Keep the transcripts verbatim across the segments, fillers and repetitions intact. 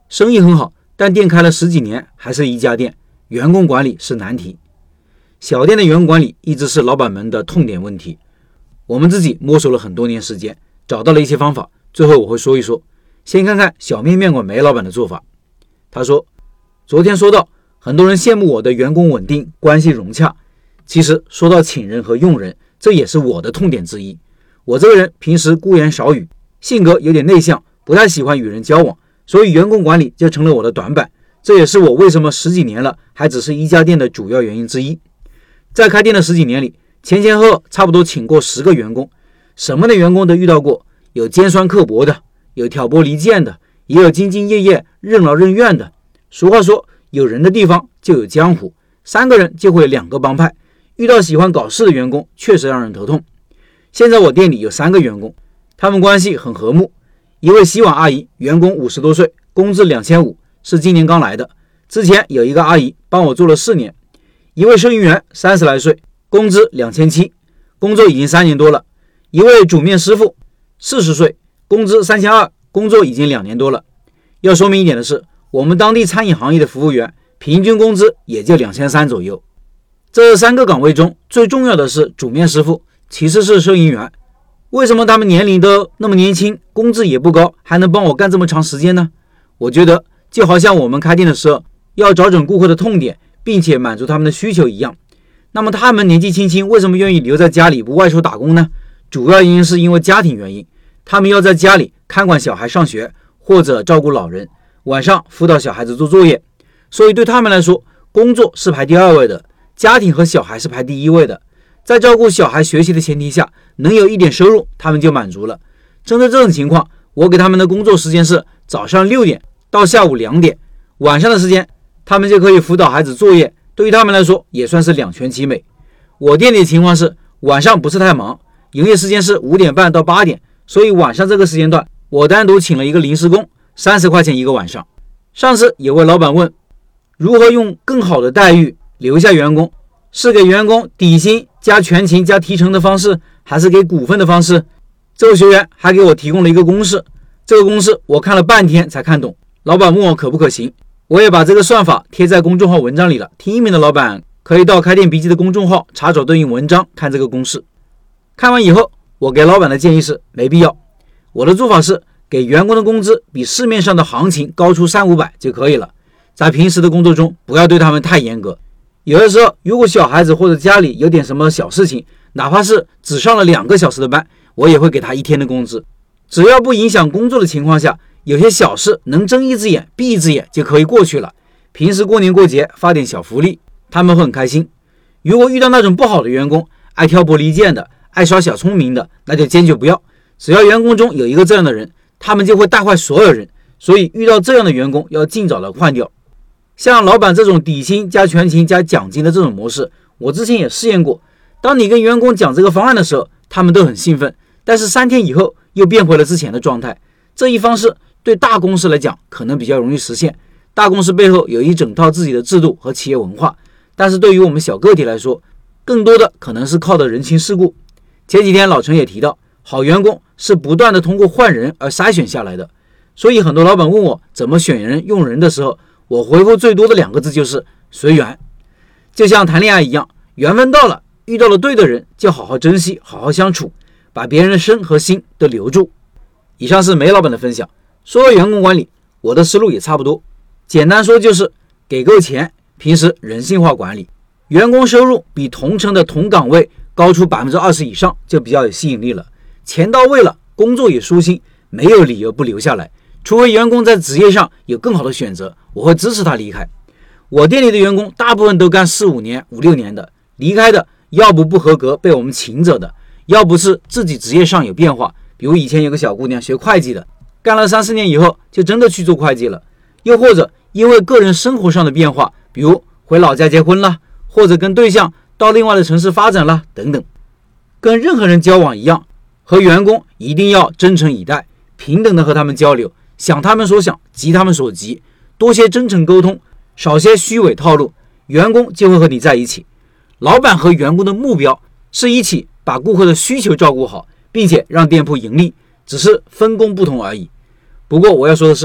生意很好，但店开了十几年还是一家店，员工管理是难题。小店的员工管理一直是老板们的痛点问题，我们自己摸索了很多年时间，找到了一些方法，最后我会说一说。先看看小面面馆梅老板的做法。他说，昨天说到很多人羡慕我的员工稳定，关系融洽，其实说到请人和用人，这也是我的痛点之一。我这个人平时孤言少语，性格有点内向，不太喜欢与人交往，所以员工管理就成了我的短板，这也是我为什么十几年了还只是一家店的主要原因之一。在开店的十几年里，前前后后差不多请过十个员工，什么样的员工都遇到过，有尖酸刻薄的，有挑拨离间的，也有兢兢业业任劳任怨的。俗话说，有人的地方就有江湖，三个人就会有两个帮派，遇到喜欢搞事的员工确实让人头痛。现在我店里有三个员工，他们关系很和睦。一位洗碗阿姨，员工五十多岁，工资两千五，是今年刚来的，之前有一个阿姨帮我做了四年。一位收银员三十来岁，工资两千七，工作已经三年多了。一位煮面师傅四十岁，工资三千二，工作已经两年多了。要说明一点的是，我们当地餐饮行业的服务员平均工资也就两千三左右。这三个岗位中最重要的是煮面师傅，其次是收银员。为什么他们年龄都那么年轻，工资也不高，还能帮我干这么长时间呢？我觉得就好像我们开店的时候要找准顾客的痛点，并且满足他们的需求一样。那么他们年纪轻轻，为什么愿意留在家里不外出打工呢？主要原因是因为家庭原因，他们要在家里看管小孩上学，或者照顾老人，晚上辅导小孩子做作业。所以对他们来说，工作是排第二位的，家庭和小孩是排第一位的。在照顾小孩学习的前提下，能有一点收入，他们就满足了。针对这种情况，我给他们的工作时间是早上六点到下午两点，晚上的时间他们就可以辅导孩子作业，对于他们来说也算是两全其美。我店里的情况是晚上不是太忙，营业时间是五点半到八点，所以晚上这个时间段我单独请了一个临时工，三十块钱一个晚上。上次有位老板问，如何用更好的待遇留下员工，是给员工底薪加全勤加提成的方式，还是给股份的方式？这位学员还给我提供了一个公式，这个公式我看了半天才看懂，老板问我可不可行，我也把这个算法贴在公众号文章里了，听音频的老板可以到开店笔记的公众号查找对应文章看这个公式。看完以后，我给老板的建议是没必要。我的做法是给员工的工资比市面上的行情高出三五百就可以了，在平时的工作中不要对他们太严格。有的时候如果小孩子或者家里有点什么小事情，哪怕是只上了两个小时的班，我也会给他一天的工资。只要不影响工作的情况下，有些小事能睁一只眼闭一只眼就可以过去了。平时过年过节发点小福利，他们会很开心。如果遇到那种不好的员工，爱挑拨离间的，爱耍小聪明的，那就坚决不要。只要员工中有一个这样的人，他们就会带坏所有人，所以遇到这样的员工要尽早的换掉。像老板这种底薪加全勤加奖金的这种模式，我之前也试验过。当你跟员工讲这个方案的时候，他们都很兴奋，但是三天以后又变回了之前的状态。这一方式对大公司来讲可能比较容易实现，大公司背后有一整套自己的制度和企业文化，但是对于我们小个体来说，更多的可能是靠的人情世故。前几天老陈也提到，好员工是不断的通过换人而筛选下来的，所以很多老板问我怎么选人用人的时候，我回复最多的两个字就是随缘。就像谈恋爱一样，缘分到了，遇到了对的人就好好珍惜，好好相处，把别人的身和心都留住。以上是梅老板的分享。说到员工管理，我的思路也差不多，简单说就是给够钱，平时人性化管理，员工收入比同城的同岗位高出 百分之二十 以上就比较有吸引力了。钱到位了，工作也舒心，没有理由不留下来，除非员工在职业上有更好的选择，我会支持他离开。我店里的员工大部分都干四五年五六年的，离开的要不不合格被我们请走的，要不是自己职业上有变化，比如以前有个小姑娘学会计的，干了三四年以后就真的去做会计了，又或者因为个人生活上的变化，比如回老家结婚了，或者跟对象到另外的城市发展了等等。跟任何人交往一样，和员工一定要真诚以待，平等的和他们交流，想他们所想，急他们所急，多些真诚沟通，少些虚伪套路，员工就会和你在一起。老板和员工的目标是一起把顾客的需求照顾好，并且让店铺盈利，只是分工不同而已。不过我要说的是，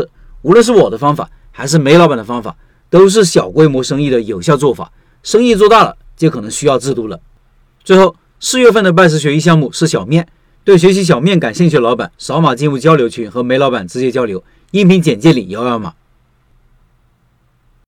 无论是我的方法还是梅老板的方法，都是小规模生意的有效做法。生意做大了就可能需要制度了。最后，四月份的拜师学艺项目是小面，对学习小面感兴趣的老板，扫码进入交流群和梅老板直接交流，音频简介里摇摇码。